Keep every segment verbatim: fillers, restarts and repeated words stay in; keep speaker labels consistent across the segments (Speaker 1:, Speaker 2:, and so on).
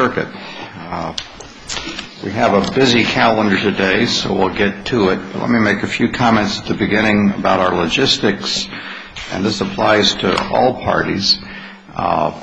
Speaker 1: Circuit. Uh, we have a busy calendar today, so we'll get to it. But let me make a few comments at the beginning about our logistics, and this applies to all parties. Uh,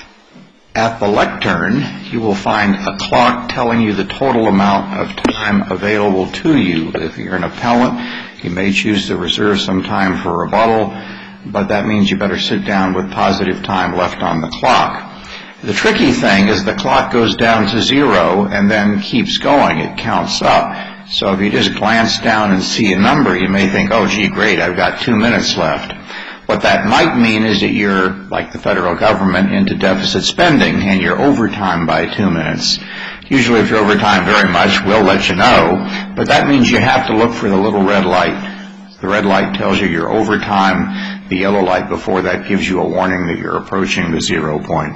Speaker 1: at the lectern, you will find a clock telling you the total amount of time available to you. If you're an appellant, you may choose to reserve some time for rebuttal, but that means you better sit down with positive time left on the clock. The tricky thing is the clock goes down to zero and then keeps going. It counts up. So if you just glance down and see a number, you may think, oh, gee, great, I've got two minutes left. What that might mean is that you're, like the federal government, into deficit spending and you're overtime by two minutes. Usually if you're overtime very much, we'll let you know, but that means you have to look for the little red light. The red light tells you you're overtime. The yellow light before that gives you a warning that you're approaching the zero point.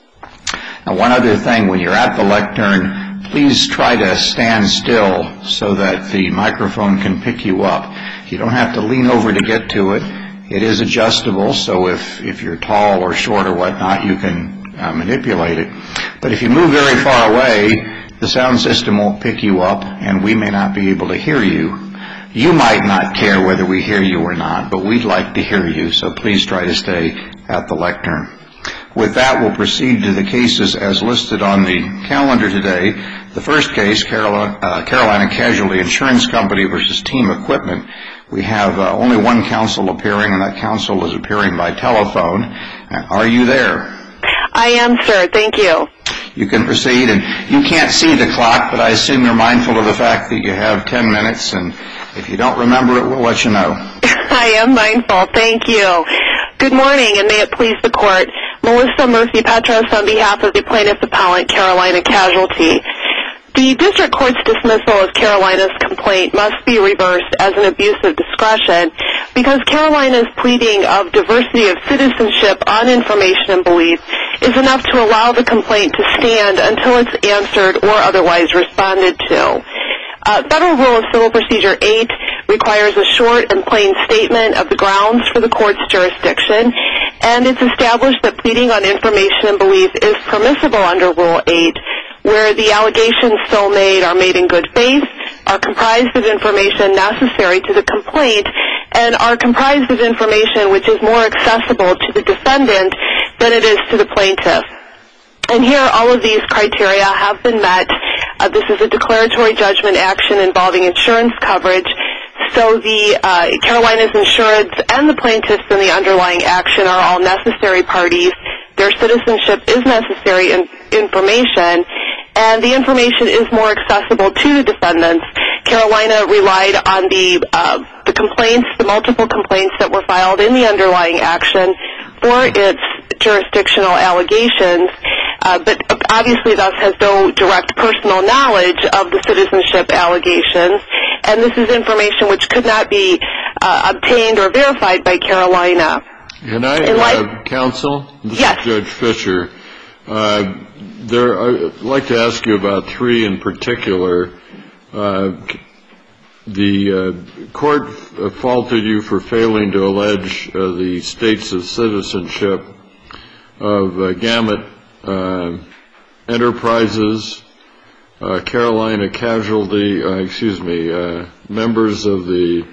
Speaker 1: Now, one other thing, when you're at the lectern, please try to stand still so that the microphone can pick you up. You don't have to lean over to get to it. It is adjustable, so if, if you're tall or short or whatnot, you can uh, manipulate it. But if you move very far away, the sound system won't pick you up, and we may not be able to hear you. You might not care whether we hear you or not, but we'd like to hear you, so please try to stay at the lectern. With that, we'll proceed to the cases as listed on the calendar today. The first case, Carolina, uh, Carolina Casualty Insurance Company versus Team Equipment. We have uh, only one counsel appearing, and that counsel is appearing by telephone. Uh, are you there?
Speaker 2: I am, sir. Thank you.
Speaker 1: You can proceed, and you can't see the clock, but I assume you're mindful of the fact that you have ten minutes, and if you don't remember it, we'll let you know.
Speaker 2: I am mindful. Thank you. Good morning, and may it please the Court. Melissa Murphy-Petros on behalf of the plaintiff appellant, Carolina Casualty. The district court's dismissal of Carolina's complaint must be reversed as an abuse of discretion because Carolina's pleading of diversity of citizenship on information and belief is enough to allow the complaint to stand until it's answered or otherwise responded to. Uh, Federal Rule of Civil Procedure eight requires a short and plain statement of the grounds for the court's jurisdiction, and it's established that pleading on information and belief is permissible under Rule eight, where the allegations so made are made in good faith, are comprised of information necessary to the complaint, and are comprised of information which is more accessible to the defendant than it is to the plaintiff. And here, all of these criteria have been met. Uh, this is a declaratory judgment action involving insurance coverage, so the uh, Carolina's insureds and the plaintiffs in the underlying action are all necessary parties. Their citizenship is necessary in information, and the information is more accessible to the defendants. Carolina relied on the uh, the complaints, the multiple complaints that were filed in the underlying action for its jurisdictional allegations, uh, but obviously thus has no direct personal knowledge of the citizenship allegations, and this is information which could not be uh, obtained or verified by Carolina.
Speaker 3: Can I, uh, counsel? This
Speaker 2: yes.
Speaker 3: is Judge Fisher. Uh, there, I'd like to ask you about three in particular. Uh, the uh, court faulted you for failing to allege uh, the states of citizenship of uh, Gamut uh, Enterprises, uh, Carolina Casualty, uh, excuse me, uh, members of the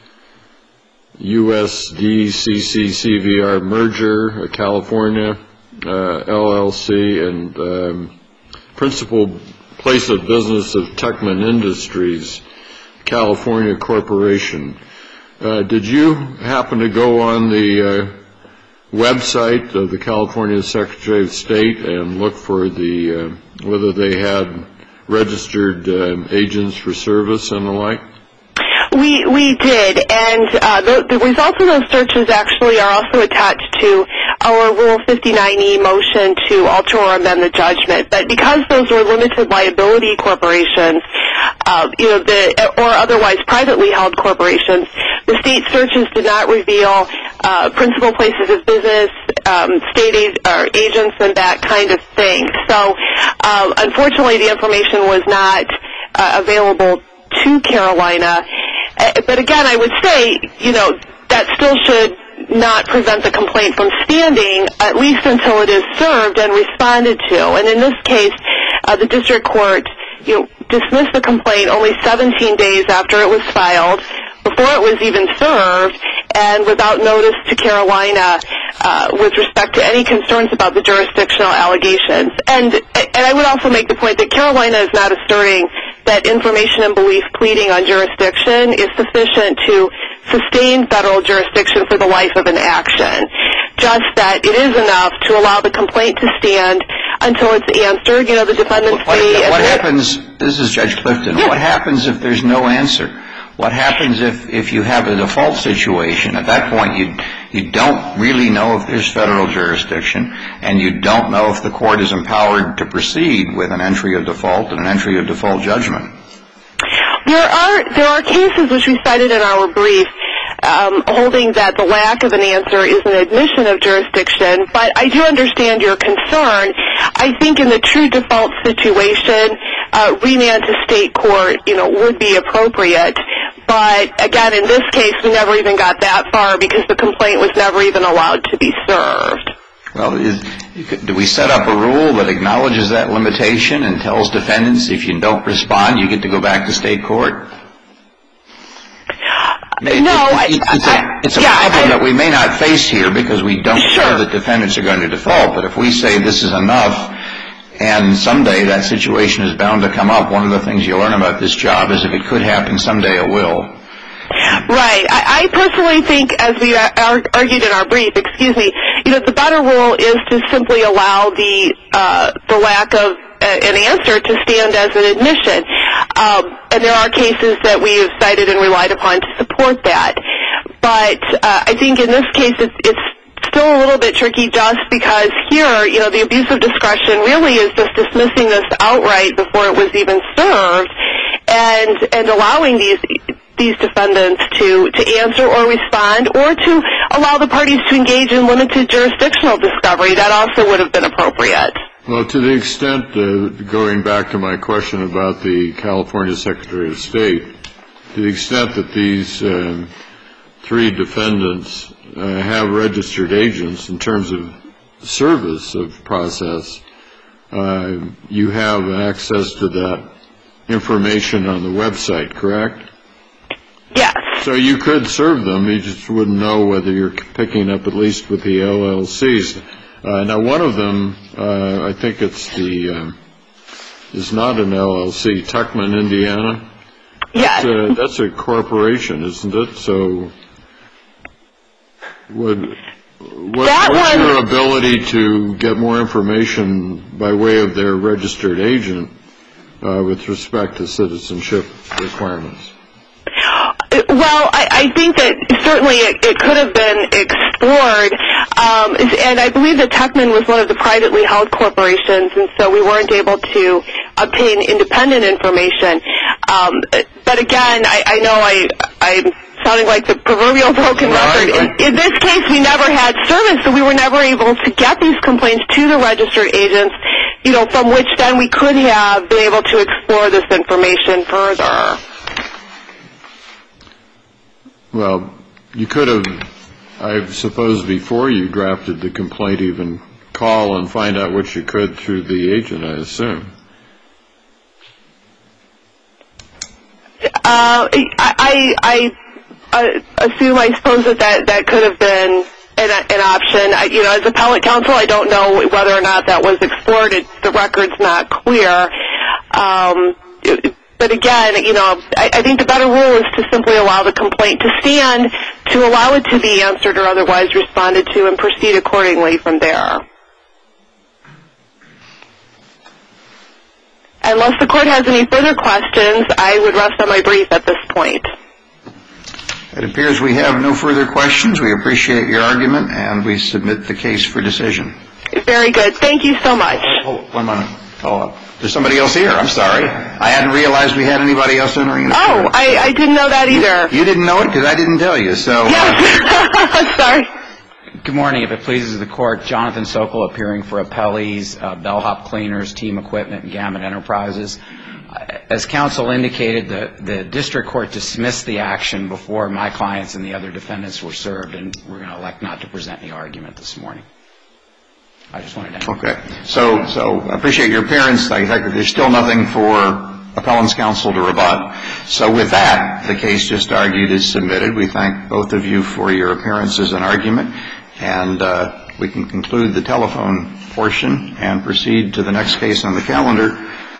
Speaker 3: U S D C C C V R merger, uh, California uh, L L C, and um, principal place of business of Techman Industries, California Corporation. Uh, did you happen to go on the uh, website of the California Secretary of State and look for the uh, whether they had registered uh, agents for service and the like?
Speaker 2: We we did, and uh, the, the results of those searches actually are also attached to our Rule fifty-nine E motion to alter or amend the judgment. But because those were limited liability corporations, uh, you know, the or otherwise privately held corporations, the state searches did not reveal uh, principal places of business, um, state ag- or agents, and that kind of thing. So, uh, unfortunately, the information was not uh, available to Carolina. But again, I would say, you know, that still should not prevent the complaint from standing, at least until it is served and responded to. And in this case, uh, the district court, you know, dismissed the complaint only seventeen days after it was filed, before it was even served, and without notice to Carolina uh, with respect to any concerns about the jurisdictional allegations. And, and I would also make the point that Carolina is not asserting that information and belief pleading on jurisdiction is sufficient to sustain federal jurisdiction for the life of an action, just that it is enough to allow the complaint to stand until it's answered. You know, the defendants
Speaker 1: what,
Speaker 2: may...
Speaker 1: What happens, this is Judge Clifton,
Speaker 2: yeah.
Speaker 1: What happens if there's no answer? What happens if, if you have a default situation? At that point, you you don't really know if there's federal jurisdiction, and you don't know if the court is empowered to proceed with an entry of default and an entry of default judgment.
Speaker 2: There are there are cases which we cited in our brief um, holding that the lack of an answer is an admission of jurisdiction, but I do understand your concern. I think in the true default situation, uh, remand to state court, you know, would be appropriate. But again, in this case, we never even got that far because the complaint was never even allowed to be served.
Speaker 1: Well, is, do we set up a rule that acknowledges that limitation and tells defendants if you don't respond, you get to go back to state court?
Speaker 2: No,
Speaker 1: it,
Speaker 2: I,
Speaker 1: it, it's
Speaker 2: I,
Speaker 1: a, it's a
Speaker 2: yeah,
Speaker 1: problem
Speaker 2: I,
Speaker 1: that we may not face here because we don't
Speaker 2: sure.
Speaker 1: know that defendants are going to default. But if we say this is enough, and someday that situation is bound to come up, one of the things you learn about this job is if it could happen, someday it will.
Speaker 2: Right. I, I personally think, as we ar- argued in our brief, excuse me, you know, the better rule is to simply allow the uh, the lack of uh, an answer to stand as an admission. Um, and there are cases that we have cited and relied upon to support that. But uh, I think in this case, it's, it's still a little bit tricky just because here, you know, the abuse of discretion really is just dismissing this outright before it was even served and and allowing these these defendants to, to answer or respond or to allow the parties to engage in limited jurisdictional discovery. That also would have been appropriate.
Speaker 3: Well, to the extent, uh, going back to my question about the California Secretary of State, to the extent that these um, three defendants uh, have registered agents in terms of service of process, uh, you have access to that information on the website, correct?
Speaker 2: Yes.
Speaker 3: So you could serve them, you just wouldn't know whether you're picking up at least with the L L Cs. Uh, now, one of them, uh, I think it's the, um, is not an L L C, Tuckman, Indiana.
Speaker 2: Yes.
Speaker 3: That's a, that's a corporation, isn't it? So what, what, what's
Speaker 2: one,
Speaker 3: your ability to get more information by way of their registered agent uh, with respect to citizenship requirements?
Speaker 2: Well, I, I think that certainly it, it could have been explored, um, and I believe that Tuckman was one of the privately held corporations, and so we weren't able to obtain independent information. Um, but again, I, I know I, I'm sounding like the proverbial broken record. In, in this case, we never had service, so we were never able to get these complaints to the registered agents, you know, from which then we could have been able to explore this information further.
Speaker 3: Well, you could have, I suppose, before you drafted the complaint, even call and find out what you could through the agent, I assume. Uh,
Speaker 2: I, I, I assume, I suppose, that that, that could have been an, an option. I, you know, as appellate counsel, I don't know whether or not that was explored. It, the record's not clear. Um, it, But again, you know, I, I think the better rule is to simply allow the complaint to stand, to allow it to be answered or otherwise responded to, and proceed accordingly from there. Unless the court has any further questions, I would rest on my brief at this point.
Speaker 1: It appears we have no further questions. We appreciate your argument, and we submit the case for decision.
Speaker 2: Very good. Thank you so much.
Speaker 1: Oh, one moment. Oh, there's somebody else here. I'm sorry. I hadn't realized we had anybody else entering the
Speaker 2: Oh, I, I didn't know that either.
Speaker 1: You, you didn't know it because I didn't tell you, so...
Speaker 2: Yes. Sorry.
Speaker 4: Good morning. If it pleases the Court, Jonathan Sokol appearing for appellees, uh, Bellhop Cleaners, Team Equipment, and Gamut Enterprises. Uh, as counsel indicated, the, the district court dismissed the action before my clients and the other defendants were served, and we're going to elect not to present the argument this morning. I just wanted to.
Speaker 1: Okay. So, so I appreciate your appearance. I think there's still nothing for appellant's counsel to rebut. So with that, the case just argued is submitted. We thank both of you for your appearances and argument, and uh, we can conclude the telephone portion and proceed to the next case on the calendar.